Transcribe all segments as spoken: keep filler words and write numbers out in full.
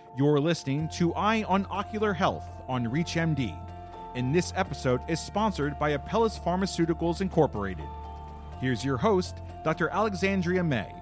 You're listening to Eye on Ocular Health on ReachMD, and this episode is sponsored by Apellis Pharmaceuticals Incorporated. Here's your host, Doctor Alexandria May.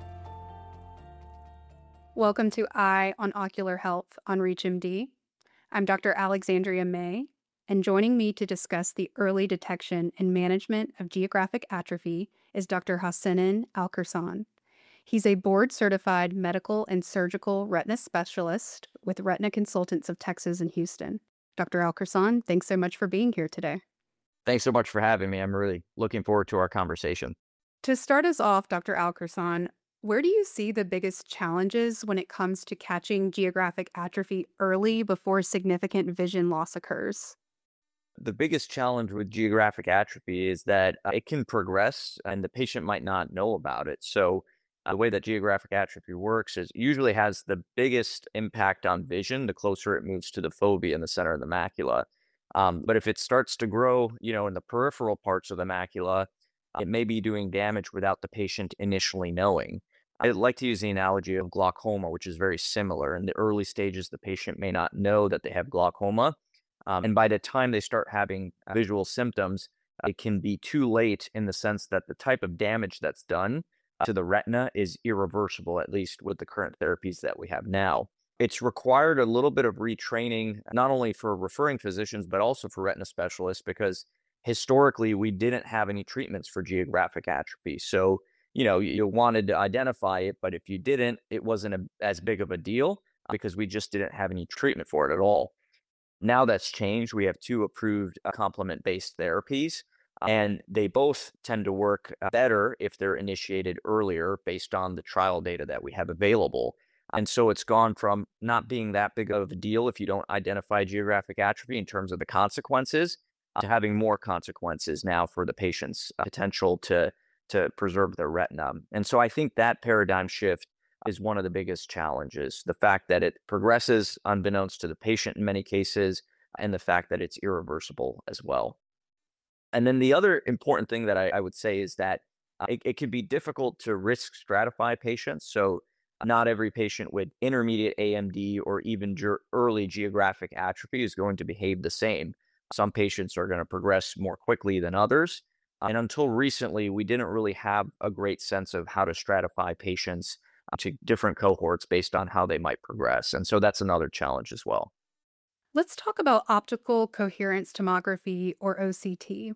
Welcome to Eye on Ocular Health on ReachMD. I'm Doctor Alexandria May, and joining me to discuss the early detection and management of geographic atrophy is Doctor Hassanin Alkersan. He's a board-certified medical and surgical retina specialist with Retina Consultants of Texas and Houston. Doctor Alkersan, thanks so much for being here today. Thanks so much for having me. I'm really looking forward to our conversation. To start us off, Doctor Alkersan, where do you see the biggest challenges when it comes to catching geographic atrophy early before significant vision loss occurs? The biggest challenge with geographic atrophy is that uh, it can progress and the patient might not know about it. So uh, the way that geographic atrophy works is it usually has the biggest impact on vision the closer it moves to the fovea in the center of the macula. Um, but if it starts to grow, you know, in the peripheral parts of the macula, it may be doing damage without the patient initially knowing. I like to use the analogy of glaucoma, which is very similar. In the early stages, the patient may not know that they have glaucoma. Um, and by the time they start having visual symptoms, it can be too late in the sense that the type of damage that's done to the retina is irreversible, at least with the current therapies that we have now. It's required a little bit of retraining, not only for referring physicians, but also for retina specialists, because historically we didn't have any treatments for geographic atrophy. So, you know, you wanted to identify it, but if you didn't, it wasn't a, as big of a deal because we just didn't have any treatment for it at all. Now that's changed. We have two approved uh, complement-based therapies, and they both tend to work better if they're initiated earlier based on the trial data that we have available. And so it's gone from not being that big of a deal if you don't identify geographic atrophy in terms of the consequences to having more consequences now for the patient's potential to, to preserve their retina. And so I think that paradigm shift is one of the biggest challenges. The fact that it progresses unbeknownst to the patient in many cases, and the fact that it's irreversible as well. And then the other important thing that I, I would say is that uh, it, it can be difficult to risk stratify patients. So not every patient with intermediate A M D or even ge- early geographic atrophy is going to behave the same. Some patients are going to progress more quickly than others. And until recently, we didn't really have a great sense of how to stratify patients to different cohorts based on how they might progress. And so that's another challenge as well. Let's talk about optical coherence tomography, or O C T.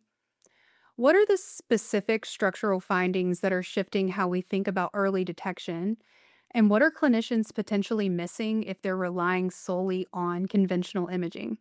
What are the specific structural findings that are shifting how we think about early detection? And what are clinicians potentially missing if they're relying solely on conventional imaging?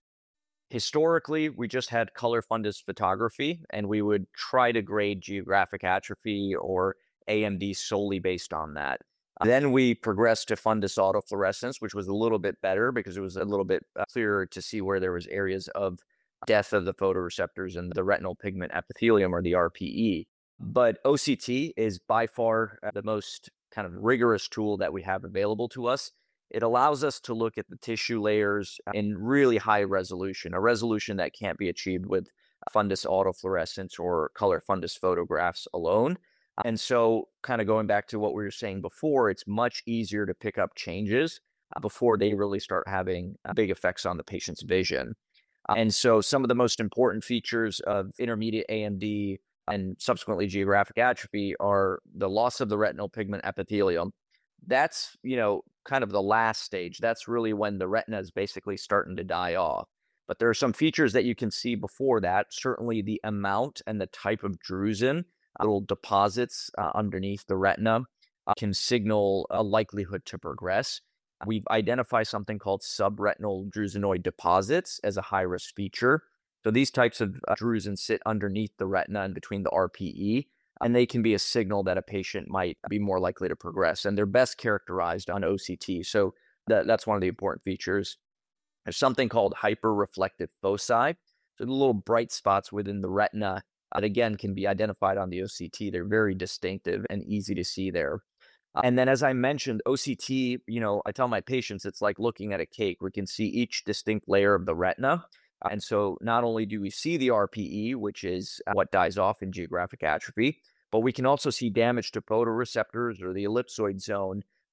Historically, we just had color fundus photography, and we would try to grade geographic atrophy or A M D solely based on that. Then we progressed to fundus autofluorescence, which was a little bit better because it was a little bit clearer to see where there was areas of death of the photoreceptors and the retinal pigment epithelium, or the R P E. But O C T is by far the most kind of rigorous tool that we have available to us. It allows us to look at the tissue layers in really high resolution, a resolution that can't be achieved with fundus autofluorescence or color fundus photographs alone. And so kind of going back to what we were saying before, it's much easier to pick up changes before they really start having big effects on the patient's vision. And so some of the most important features of intermediate A M D and subsequently geographic atrophy are the loss of the retinal pigment epithelium. That's, you know, kind of the last stage. That's really when the retina is basically starting to die off. But there are some features that you can see before that. Certainly the amount and the type of drusen, little deposits uh, underneath the retina, uh, can signal a likelihood to progress. We've identified something called subretinal drusenoid deposits as a high-risk feature. So these types of uh, drusen sit underneath the retina and between the R P E, and they can be a signal that a patient might be more likely to progress. And they're best characterized on O C T. So that, that's one of the important features. There's something called hyperreflective foci. So the little bright spots within the retina that, again, can be identified on the O C T. They're very distinctive and easy to see there. And then, as I mentioned, O C T, you know, I tell my patients it's like looking at a cake. We can see each distinct layer of the retina. And so not only do we see the R P E, which is what dies off in geographic atrophy, but we can also see damage to photoreceptors or the ellipsoid zone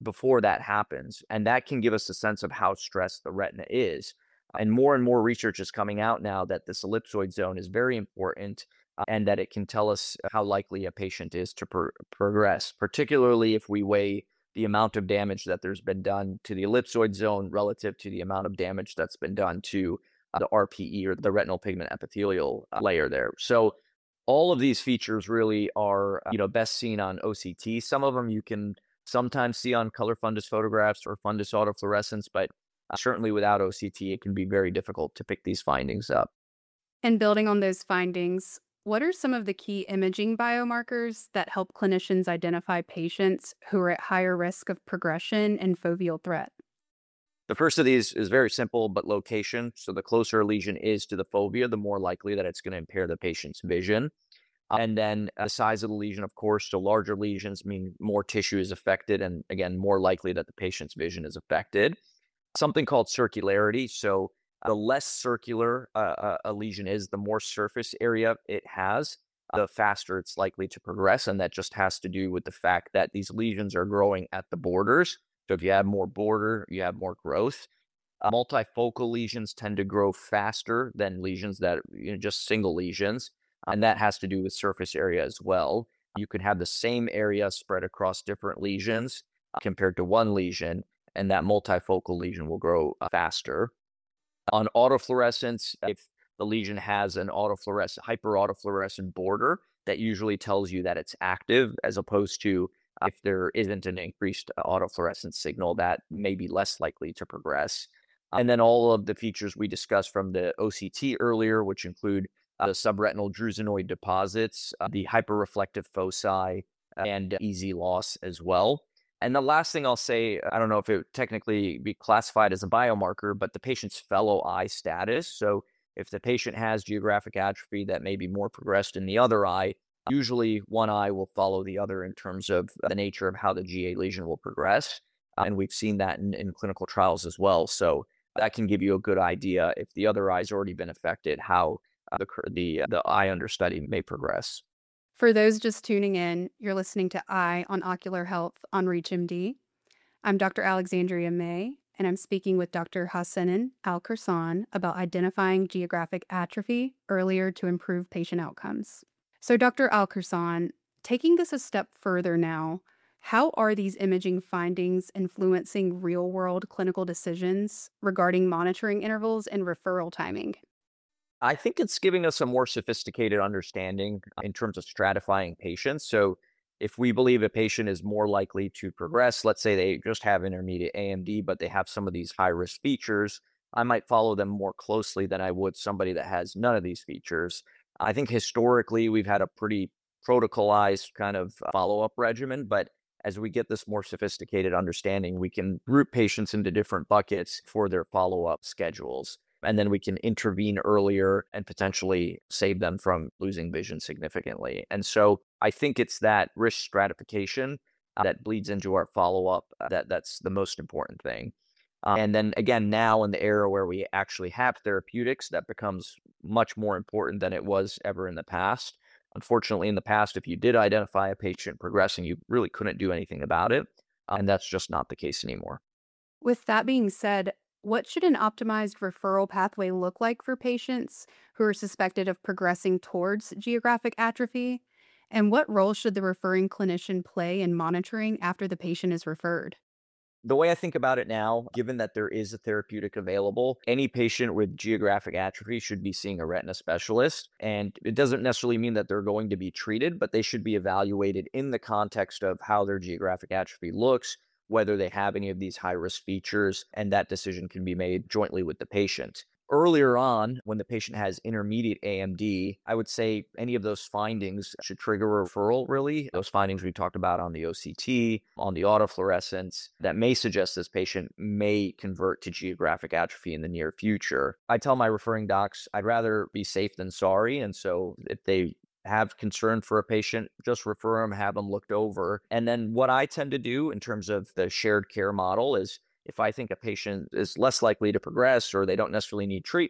before that happens. And that can give us a sense of how stressed the retina is. And more and more research is coming out now that this ellipsoid zone is very important uh, and that it can tell us how likely a patient is to pro- progress, particularly if we weigh the amount of damage that there's been done to the ellipsoid zone relative to the amount of damage that's been done to uh, the R P E, or the retinal pigment epithelial uh, layer there. So all of these features really are, uh, you know, best seen on O C T. Some of them you can sometimes see on color fundus photographs or fundus autofluorescence, but uh, certainly without O C T, it can be very difficult to pick these findings up. And building on those findings, what are some of the key imaging biomarkers that help clinicians identify patients who are at higher risk of progression and foveal threat? The first of these is very simple, but location. So the closer a lesion is to the fovea, the more likely that it's going to impair the patient's vision. And then the size of the lesion, of course, so larger lesions mean more tissue is affected, and again, more likely that the patient's vision is affected. Something called circularity. So the less circular uh, a lesion is, the more surface area it has, the faster it's likely to progress. And that just has to do with the fact that these lesions are growing at the borders. So if you have more border, you have more growth. Uh, multifocal lesions tend to grow faster than lesions that, you know, just single lesions. And that has to do with surface area as well. You could have the same area spread across different lesions uh, compared to one lesion, and that multifocal lesion will grow uh, faster. On autofluorescence, if the lesion has an autofluorescent, hyperautofluorescent border, that usually tells you that it's active, as opposed to uh, if there isn't an increased uh, autofluorescence signal, that may be less likely to progress. And then all of the features we discussed from the O C T earlier, which include uh, the subretinal drusenoid deposits, uh, the hyperreflective foci, and E Z loss as well. And the last thing I'll say, I don't know if it would technically be classified as a biomarker, but the patient's fellow eye status. So if the patient has geographic atrophy that may be more progressed in the other eye, usually one eye will follow the other in terms of the nature of how the G A lesion will progress. Uh, and we've seen that in, in clinical trials as well. So that can give you a good idea, if the other eye's already been affected, how uh, the, the, the eye under study may progress. For those just tuning in, you're listening to Eye on Ocular Health on ReachMD. I'm Doctor Alexandria May, and I'm speaking with Doctor Hassanin Al-Kursan about identifying geographic atrophy earlier to improve patient outcomes. So, Doctor Al-Kursan, taking this a step further now, how are these imaging findings influencing real-world clinical decisions regarding monitoring intervals and referral timing? I think it's giving us a more sophisticated understanding in terms of stratifying patients. So if we believe a patient is more likely to progress, let's say they just have intermediate A M D, but they have some of these high-risk features, I might follow them more closely than I would somebody that has none of these features. I think historically we've had a pretty protocolized kind of follow-up regimen, but as we get this more sophisticated understanding, we can group patients into different buckets for their follow-up schedules. And then we can intervene earlier and potentially save them from losing vision significantly. And so I think it's that risk stratification uh, that bleeds into our follow-up uh, that that's the most important thing. Uh, and then again, now in the era where we actually have therapeutics, that becomes much more important than it was ever in the past. Unfortunately, in the past, if you did identify a patient progressing, you really couldn't do anything about it. Uh, and that's just not the case anymore. With that being said, what should an optimized referral pathway look like for patients who are suspected of progressing towards geographic atrophy? And what role should the referring clinician play in monitoring after the patient is referred? The way I think about it now, given that there is a therapeutic available, any patient with geographic atrophy should be seeing a retina specialist. And it doesn't necessarily mean that they're going to be treated, but they should be evaluated in the context of how their geographic atrophy looks, whether they have any of these high-risk features, and that decision can be made jointly with the patient. Earlier on, when the patient has intermediate A M D, I would say any of those findings should trigger a referral, really. Those findings we talked about on the O C T, on the autofluorescence, that may suggest this patient may convert to geographic atrophy in the near future. I tell my referring docs, I'd rather be safe than sorry. And so if they have concern for a patient, just refer them, have them looked over. And then what I tend to do in terms of the shared care model is, if I think a patient is less likely to progress or they don't necessarily need treatment,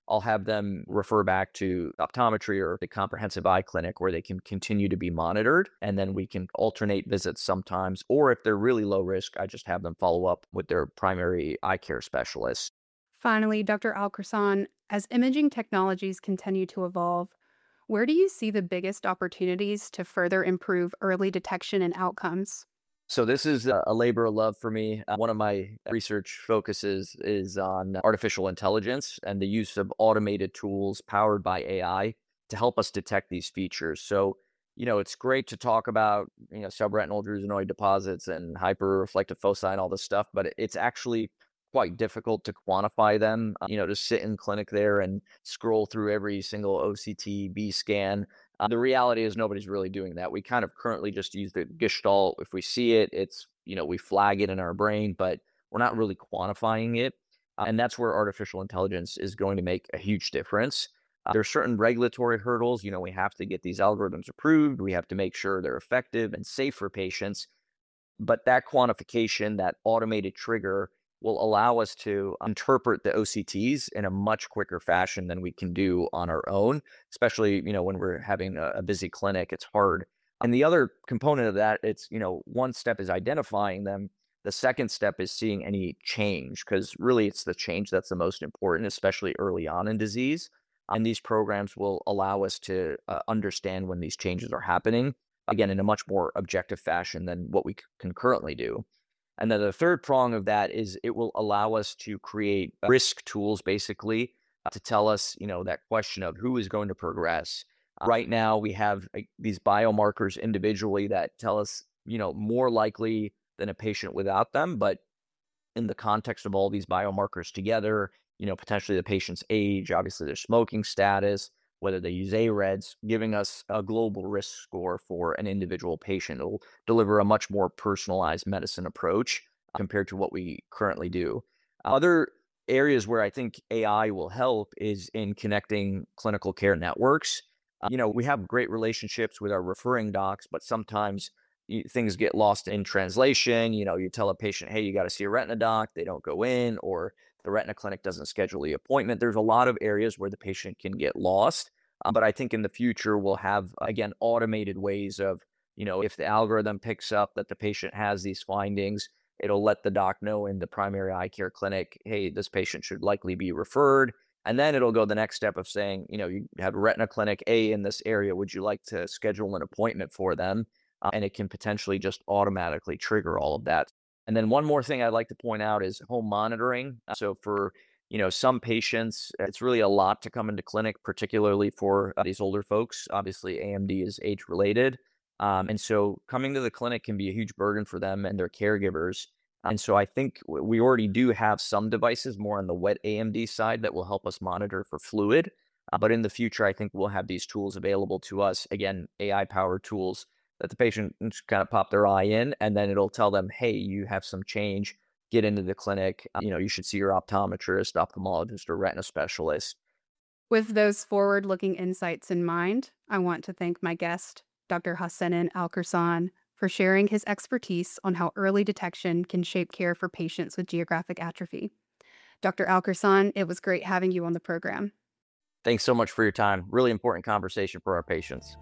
I'll have them refer back to optometry or the comprehensive eye clinic where they can continue to be monitored. And then we can alternate visits sometimes. Or if they're really low risk, I just have them follow up with their primary eye care specialist. Finally, Doctor Alquerson, as imaging technologies continue to evolve, where do you see the biggest opportunities to further improve early detection and outcomes? So this is a labor of love for me. Uh, one of my research focuses is on artificial intelligence and the use of automated tools powered by A I to help us detect these features. So, you know, it's great to talk about, you know, subretinal drusenoid deposits and hyperreflective foci and all this stuff, but it's actually quite difficult to quantify them. Uh, you know, to sit in clinic there and scroll through every single O C T, B scan. Uh, the reality is nobody's really doing that. We kind of currently just use the gestalt. If we see it, it's, you know, we flag it in our brain, but we're not really quantifying it. Uh, and that's where artificial intelligence is going to make a huge difference. Uh, there are certain regulatory hurdles. You know, we have to get these algorithms approved. We have to make sure they're effective and safe for patients. But that quantification, that automated trigger, will allow us to interpret the O C Ts in a much quicker fashion than we can do on our own, especially, you know, when we're having a, a busy clinic, it's hard. And the other component of that, it's, you know, one step is identifying them. The second step is seeing any change, because really it's the change that's the most important, especially early on in disease. And these programs will allow us to uh, understand when these changes are happening, again, in a much more objective fashion than what we can currently do. And then the third prong of that is it will allow us to create risk tools, basically, uh, to tell us, you know, that question of who is going to progress. Uh, right now, we have uh, these biomarkers individually that tell us, you know, more likely than a patient without them. But in the context of all these biomarkers together, you know, potentially the patient's age, obviously their smoking status, whether they use A R E D S, giving us a global risk score for an individual patient. It'll deliver a much more personalized medicine approach compared to what we currently do. Other areas where I think A I will help is in connecting clinical care networks. Uh, you know, we have great relationships with our referring docs, but sometimes you, things get lost in translation. You know, you tell a patient, hey, you got to see a retina doc, they don't go in, or the retina clinic doesn't schedule the appointment. There's a lot of areas where the patient can get lost. Um, but I think in the future, we'll have, again, automated ways of, you know, if the algorithm picks up that the patient has these findings, it'll let the doc know in the primary eye care clinic, hey, this patient should likely be referred. And then it'll go the next step of saying, you know, you have retina clinic A in this area. Would you like to schedule an appointment for them? Uh, and it can potentially just automatically trigger all of that. And then one more thing I'd like to point out is home monitoring. So for You know, some patients, it's really a lot to come into clinic, particularly for uh, these older folks. Obviously, A M D is age-related. Um, and so coming to the clinic can be a huge burden for them and their caregivers. And so I think we already do have some devices more on the wet A M D side that will help us monitor for fluid. Uh, but in the future, I think we'll have these tools available to us, again, A I-powered tools that the patient can just kind of pop their eye in, and then it'll tell them, hey, you have some change. Get into the clinic. You know, you should see your optometrist, ophthalmologist, or retina specialist. With those forward-looking insights in mind, I want to thank my guest, Doctor Hassanin Alquerson, for sharing his expertise on how early detection can shape care for patients with geographic atrophy. Doctor Alquerson, it was great having you on the program. Thanks so much for your time. Really important conversation for our patients.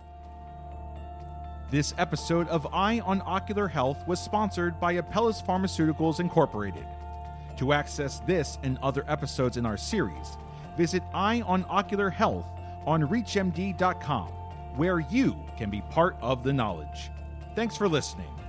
This episode of Eye on Ocular Health was sponsored by Apellis Pharmaceuticals Incorporated. To access this and other episodes in our series, visit Eye on Ocular Health on reach M D dot com, where you can be part of the knowledge. Thanks for listening.